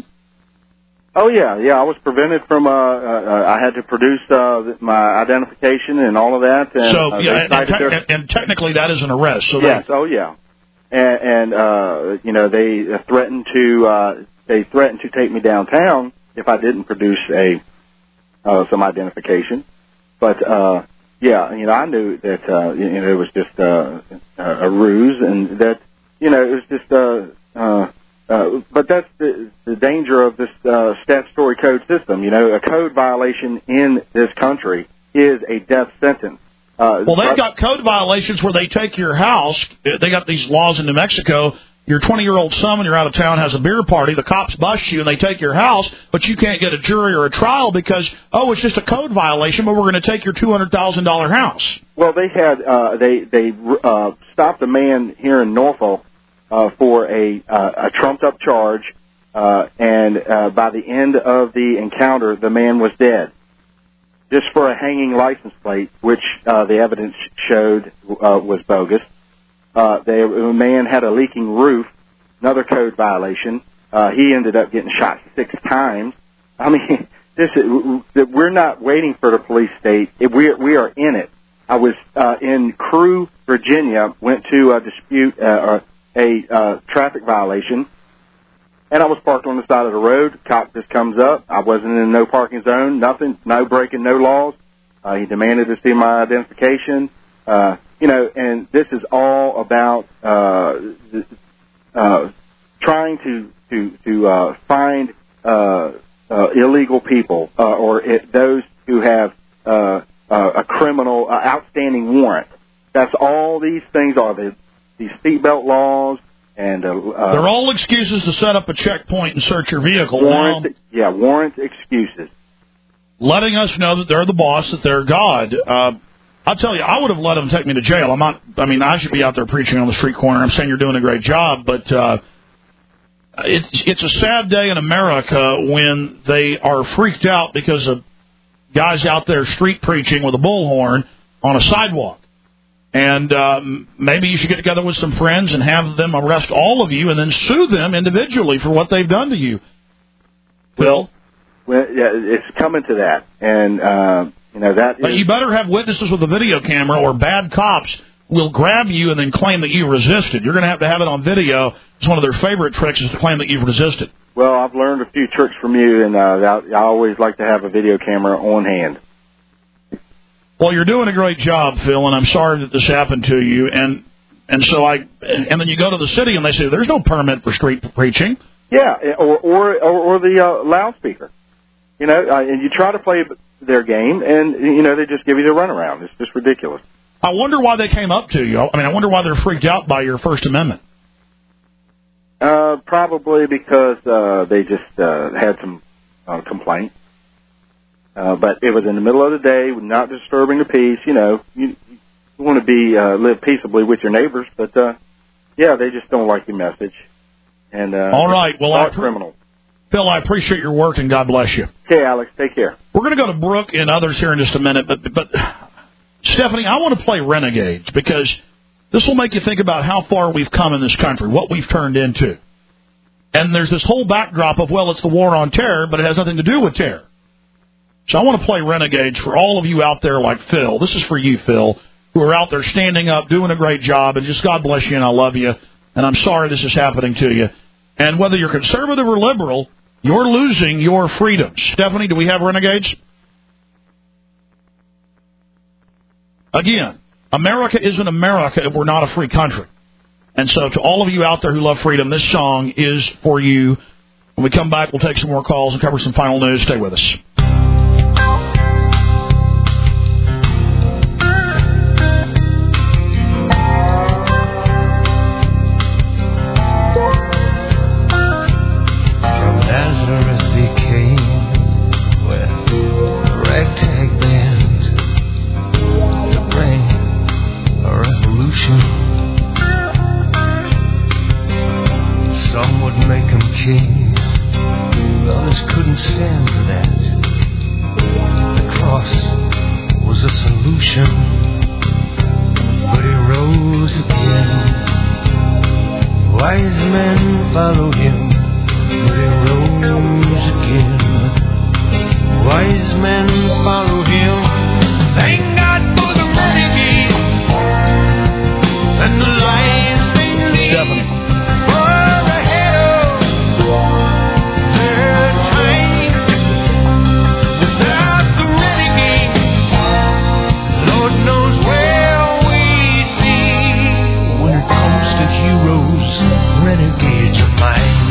Oh, yeah, yeah. I was prevented from, uh, uh, I had to produce uh, my identification and all of that. And, so, uh, yeah, and, te- their... and, and technically that is an arrest. So yes, they... oh, yeah. And, and uh, you know, they threatened to, uh, they threatened to take me downtown if I didn't produce a, uh, some identification. But, uh, yeah, you know, I knew that, uh, you know, it was just uh, a ruse, and that, you know, it was just, uh, uh, uh, but that's the, the danger of this uh, statutory code system. You know, a code violation in this country is a death sentence. Uh, well, they've got code violations where they take your house. They got these laws in New Mexico. Your twenty-year-old son, when you're out of town, has a beer party. The cops bust you, and they take your house, but you can't get a jury or a trial because, oh, it's just a code violation, but we're going to take your two hundred thousand dollars house. Well, they had uh, they they uh, stopped a man here in Norfolk uh, for a uh, a trumped-up charge, uh, and uh, by the end of the encounter, the man was dead, just for a hanging license plate, which uh, the evidence showed uh, was bogus. Uh, they, a man had a leaking roof, another code violation. Uh, he ended up getting shot six times. I mean, this is, we're not waiting for the police state. We we are in it. I was uh, in Crewe, Virginia, went to uh, dispute uh, a uh, traffic violation, and I was parked on the side of the road. Cop just comes up. I wasn't in no parking zone, nothing, no breaking, no laws. Uh, he demanded to see my identification. Uh, you know, and this is all about uh, uh, trying to to to uh, find uh, uh, illegal people uh, or it, those who have uh, uh, a criminal uh, outstanding warrant. That's all these things are. The, these seatbelt laws and uh, uh, they're all excuses to set up a checkpoint and search your vehicle. Warrant, now, yeah, warrant excuses. Letting us know that they're the boss, that they're God. Uh, I'll tell you, I would have let them take me to jail. I'm not. I mean, I should be out there preaching on the street corner. I'm saying you're doing a great job, but uh, it's it's a sad day in America when they are freaked out because of guys out there street preaching with a bullhorn on a sidewalk. And um, maybe you should get together with some friends and have them arrest all of you and then sue them individually for what they've done to you. Will? Well, yeah, it's coming to that, and. Uh, You know, that but is, you better have witnesses with a video camera or bad cops will grab you and then claim that you resisted. You're going to have to have it on video. It's one of their favorite tricks is to claim that you've resisted. Well, I've learned a few tricks from you, and uh, I always like to have a video camera on hand. Well, you're doing a great job, Phil, and I'm sorry that this happened to you. And and so I and then you go to the city and they say there's no permit for street preaching. Yeah, or or or, or the uh, loudspeaker. You know, uh, and you try to play their game, and, you know, they just give you the runaround. It's just ridiculous. I wonder why they came up to you. I mean, I wonder why they're freaked out by your First Amendment. Uh, probably because uh, they just uh, had some uh, complaints. Uh, but it was in the middle of the day, not disturbing the peace. You know, you, you want to be uh, live peaceably with your neighbors, but, uh, yeah, they just don't like your message. And uh, all right, well, I pre- criminal. Phil, I appreciate your work, and God bless you. Okay, Alex, take care. We're going to go to Brooke and others here in just a minute, but but Stephanie, I want to play Renegades because this will make you think about how far we've come in this country, what we've turned into. And there's this whole backdrop of, well, it's the war on terror, but it has nothing to do with terror. So I want to play Renegades for all of you out there like Phil. This is for you, Phil, who are out there standing up, doing a great job, and just God bless you and I love you. And I'm sorry this is happening to you. And whether you're conservative or liberal, you're losing your freedoms. Stephanie, do we have Renegades? Again, America isn't America if we're not a free country. And so to all of you out there who love freedom, this song is for you. When we come back, we'll take some more calls and cover some final news. Stay with us. Some would make him king, others couldn't stand for that. The cross was a solution, but he rose again. Wise men follow him, but he rose again. Wise men follow him. Thank God for the renegade and the lives they lead. Stephanie. Renegades of mine.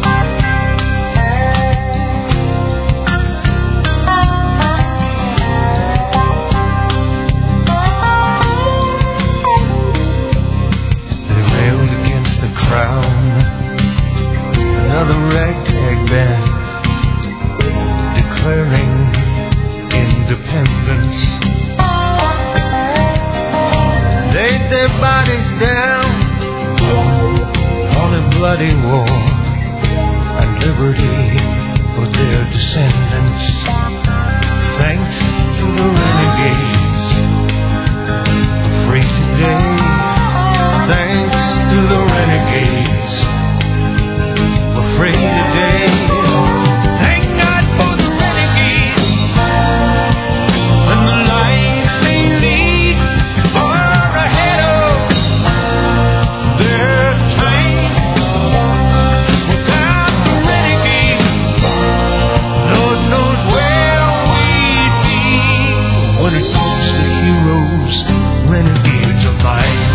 They railed against the crown, another ragtag band declaring independence. Laid their bodies down on a bloody war and liberty for their descendants. Thanks to the renegades for free today. Thanks to the renegades for free today. Thank God for the renegades and the lives they lead far ahead of their time. When it comes to heroes, renegades of mine.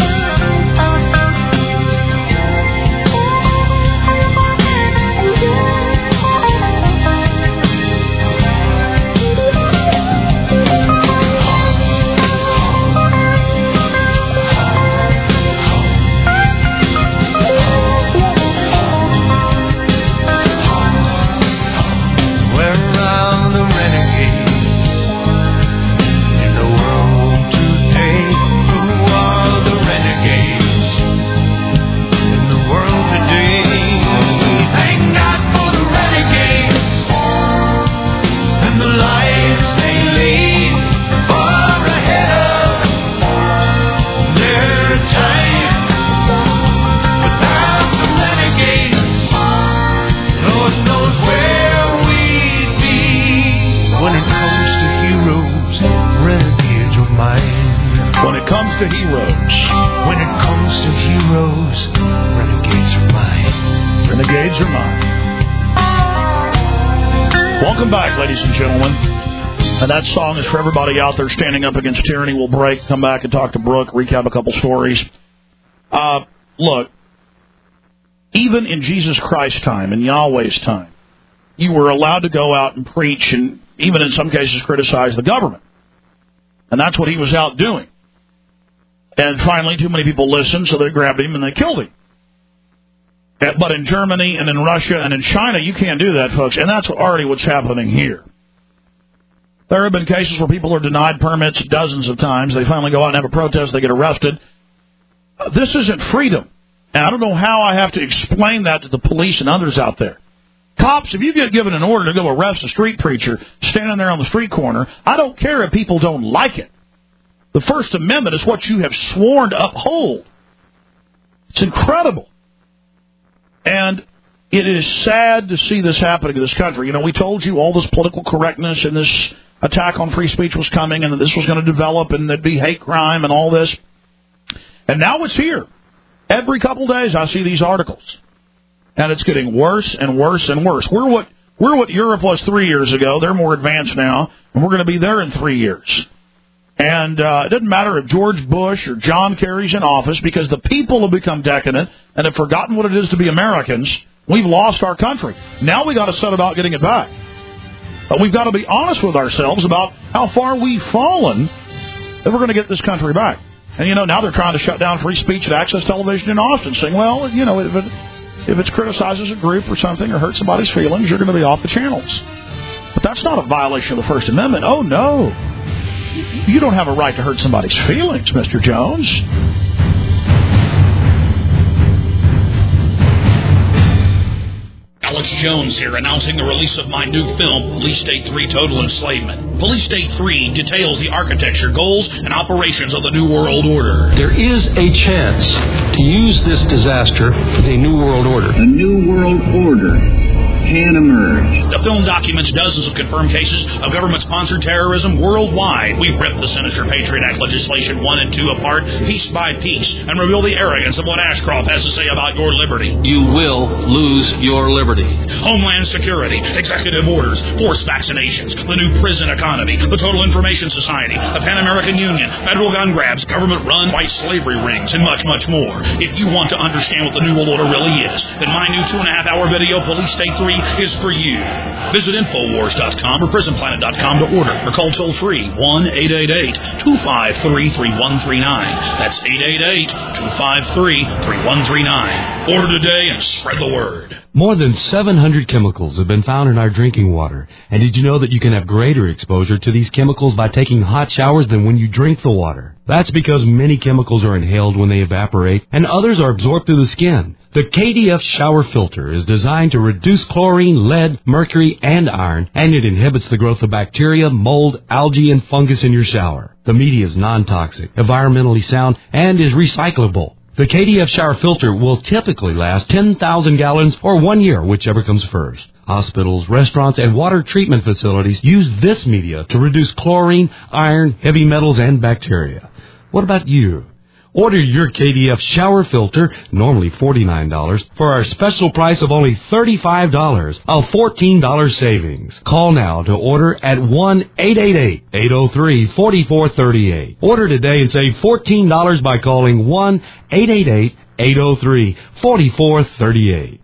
To heroes. When it comes to heroes, renegades are mine. Renegades are mine. Welcome back, ladies and gentlemen. And that song is for everybody out there standing up against tyranny. We'll break, come back and talk to Brooke, recap a couple stories. Uh, look, even in Jesus Christ's time, in Yahweh's time, you were allowed to go out and preach and even in some cases criticize the government. And that's what he was out doing. And finally, too many people listened, so they grabbed him and they killed him. But in Germany and in Russia and in China, you can't do that, folks. And that's already what's happening here. There have been cases where people are denied permits dozens of times. They finally go out and have a protest. They get arrested. This isn't freedom. And I don't know how I have to explain that to the police and others out there. Cops, if you get given an order to go arrest a street preacher standing there on the street corner, I don't care if people don't like it. The First Amendment is what you have sworn to uphold. It's incredible. And it is sad to see this happening in this country. You know, we told you all this political correctness and this attack on free speech was coming and that this was going to develop and there'd be hate crime and all this. And now it's here. Every couple days I see these articles. And it's getting worse and worse and worse. We're what we're what Europe was three years ago. They're more advanced now, and we're going to be there in three years. And uh, it doesn't matter if George Bush or John Kerry's in office, because the people have become decadent and have forgotten what it is to be Americans. We've lost our country. Now we got to set about getting it back. But we've got to be honest with ourselves about how far we've fallen if we're going to get this country back. And, you know, now they're trying to shut down free speech at Access Television in Austin, saying, well, you know, if it, if it criticizes a group or something or hurts somebody's feelings, you're going to be off the channels. But that's not a violation of the First Amendment. Oh, no. You don't have a right to hurt somebody's feelings, Mister Jones. Alex Jones here, announcing the release of my new film, Police State three Total Enslavement. Police State three details the architecture, goals, and operations of the New World Order. There is a chance to use this disaster for the New World Order. The New World Order can emerge. The film documents dozens of confirmed cases of government-sponsored terrorism worldwide. We rip the sinister Patriot Act legislation one and two apart, piece by piece, and reveal the arrogance of what Ashcroft has to say about your liberty. You will lose your liberty. Homeland Security, executive orders, forced vaccinations, the new prison economy, the Total Information Society, the Pan American Union, federal gun grabs, government-run white slavery rings, and much, much more. If you want to understand what the New World Order really is, then my new two-and-a-half-hour video, Police State three, is for you. Visit Infowars dot com or Prison Planet dot com to order, or call toll-free one eight eight eight, two five three, three one three nine. That's eight eight eight, two five three, three one three nine. Order today and spread the word. More than seven hundred chemicals have been found in our drinking water. And did you know that you can have greater exposure to these chemicals by taking hot showers than when you drink the water? That's because many chemicals are inhaled when they evaporate, and others are absorbed through the skin. The K D F shower filter is designed to reduce chlorine, lead, mercury, and iron, and it inhibits the growth of bacteria, mold, algae, and fungus in your shower. The media is non-toxic, environmentally sound, and is recyclable. The K D F shower filter will typically last ten thousand gallons or one year, whichever comes first. Hospitals, restaurants, and water treatment facilities use this media to reduce chlorine, iron, heavy metals, and bacteria. What about you? Order your K D F shower filter, normally forty-nine dollars, for our special price of only thirty-five dollars, a fourteen dollars savings. Call now to order at one eight eight eight, eight oh three, four four three eight. Order today and save fourteen dollars by calling one eight eight eight, eight oh three, four four three eight.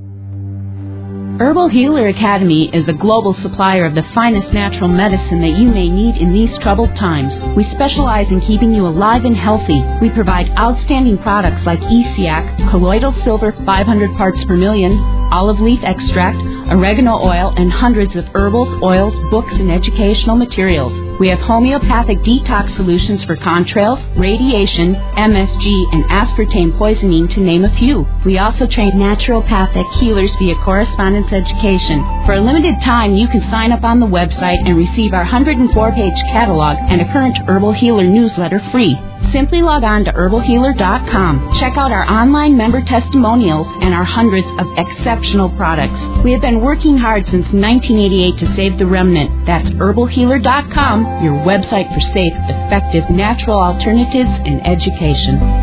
Herbal Healer Academy is a global supplier of the finest natural medicine that you may need in these troubled times. We specialize in keeping you alive and healthy. We provide outstanding products like E C A C, colloidal silver five hundred parts per million, olive leaf extract, oregano oil, and hundreds of herbals, oils, books, and educational materials. We have homeopathic detox solutions for contrails, radiation, M S G, and aspartame poisoning, to name a few. We also train naturopathic healers via correspondence education. For a limited time, you can sign up on the website and receive our one hundred four page catalog and a current Herbal Healer newsletter free. Simply log on to herbal healer dot com. Check out our online member testimonials and our hundreds of exceptional products. We have been working hard since nineteen eighty-eight to save the remnant. That's herbal healer dot com, your website for safe, effective, natural alternatives and education.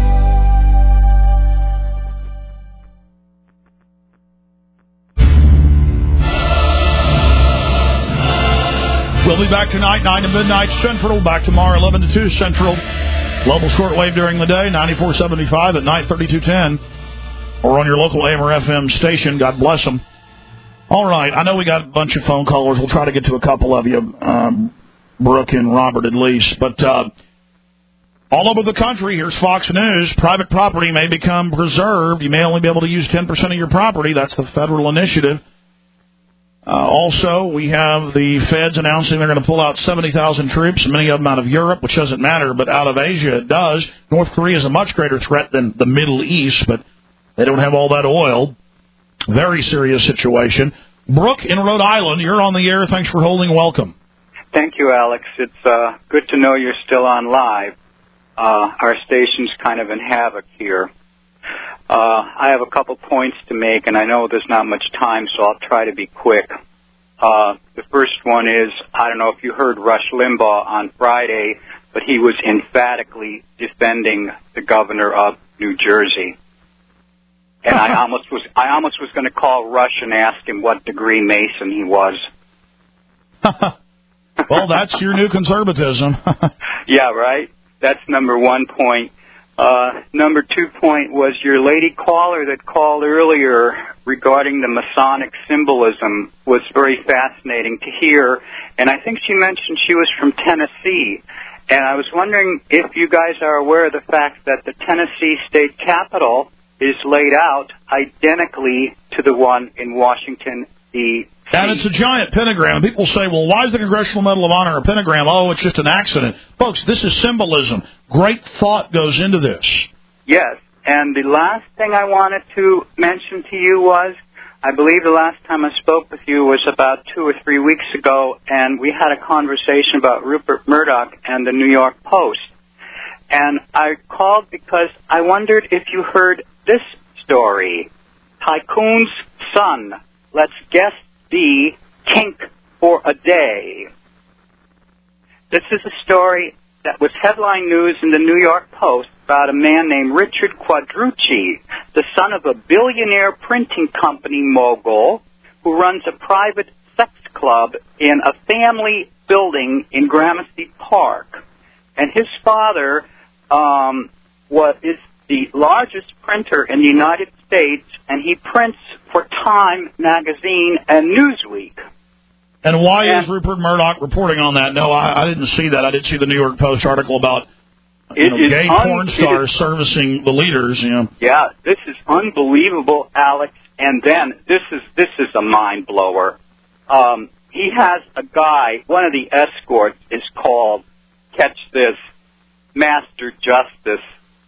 We'll be back tonight, nine to midnight Central. Back tomorrow, eleven to two Central. Global shortwave during the day, ninety-four seventy-five at night, thirty-two ten. Or on your local A M or F M station. God bless them. All right, I know we got a bunch of phone callers. We'll try to get to a couple of you, um, Brooke and Robert at least. But uh, all over the country, here's Fox News. Private property may become preserved. You may only be able to use ten percent of your property. That's the federal initiative. Uh, also, we have the feds announcing they're going to pull out seventy thousand troops, many of them out of Europe, which doesn't matter, but out of Asia it does. North Korea is a much greater threat than the Middle East, but they don't have all that oil. Very serious situation. Brooke in Rhode Island, you're on the air. Thanks for holding. Welcome. thank you, Alex. It's uh, good to know you're still on live. Uh, our station's kind of in havoc here. Uh, I have a couple points to make, and I know there's not much time, so I'll try to be quick. Uh, the first one is, I don't know if you heard Rush Limbaugh on Friday, but he was emphatically defending the governor of New Jersey. And I almost was I almost was going to call Rush and ask him what degree Mason he was. Well, that's your new conservatism. Yeah, right? That's number one point. Uh, number two point was your lady caller that called earlier regarding the Masonic symbolism was very fascinating to hear. And I think she mentioned she was from Tennessee. And I was wondering if you guys are aware of the fact that the Tennessee state capitol is laid out identically to the one in Washington, D C And it's a giant pentagram. People say, well, why is the Congressional Medal of Honor a pentagram? Oh, it's just an accident. Folks, this is symbolism. Great thought goes into this. Yes, and the last thing I wanted to mention to you was, I believe the last time I spoke with you was about two or three weeks ago, and we had a conversation about Rupert Murdoch and the New York Post. And I called because I wondered if you heard this story. Tycoon's son lets guest be kink for a day. This is a story that was headline news in the New York Post about a man named Richard Quadrucci, the son of a billionaire printing company mogul who runs a private sex club in a family building in Gramercy Park. And his father um, was, is the largest printer in the United States, and he prints for Time magazine and Newsweek. And why and, is Rupert Murdoch reporting on that? No, I, I didn't see that. I didn't see the New York Post article about you know, gay un- porn stars is, servicing the leaders. You know. Yeah, this is unbelievable, Alex. And then this is this is a mind blower. Um, he has a guy. One of the escorts is called, catch this, Master Justice.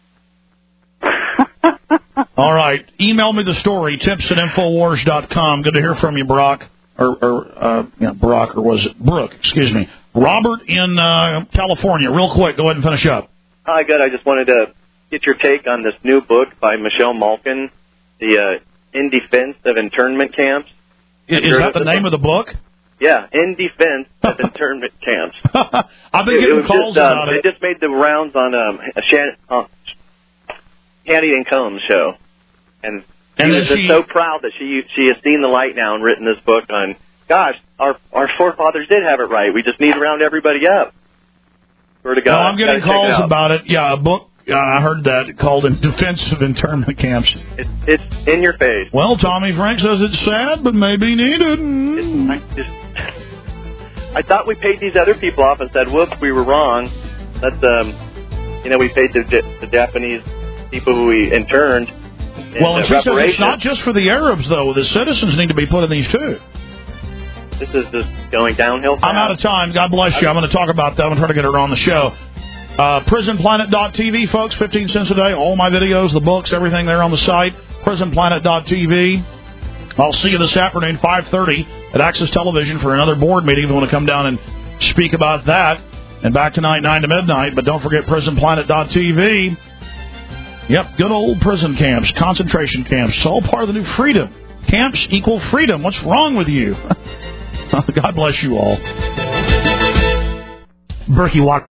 All right. Email me the story, tips at infowars dot com. Good to hear from you, Brock. Or, or uh, yeah, Brock, or was it Brooke? Excuse me. Robert in uh, California. Real quick, go ahead and finish up. Hi, good. I just wanted to get your take on this new book by Michelle Malkin, the uh, In Defense of Internment Camps. Is, is that the name of the book? Yeah, In Defense of Internment Camps. I've been it, getting it calls just, about uh, it. It just made the rounds on um, a Shan- uh, Hattie and Combs show. And she and was just she, so proud that she she has seen the light now and written this book on, gosh, our our forefathers did have it right. We just need to round everybody up. Swear to God. No, I'm getting calls it about it. Yeah, a book, uh, I heard that, called In Defense of Internment Camps. It's, it's in your face. Well, Tommy Frank says it's sad, but maybe needed. Mm. I, just, I thought we paid these other people off and said, whoops, we were wrong. That's, um, you know, we paid the, the Japanese people who we interned. Well, and she says it's not just for the Arabs, though. The citizens need to be put in these, too. This is just going downhill fast. I'm out of time. God bless you. I'm going to talk about that. I'm going to try to get her on the show. Uh, prison planet dot t v, folks, fifteen cents a day. All my videos, the books, everything there on the site. prison planet dot t v. I'll see you this afternoon, five thirty, at Access Television for another board meeting if you want to come down and speak about that. And back tonight, nine to midnight. But don't forget prison planet dot t v. Yep, good old prison camps, concentration camps. It's all part of the new freedom. Camps equal freedom. What's wrong with you? God bless you all. Berkey Walker.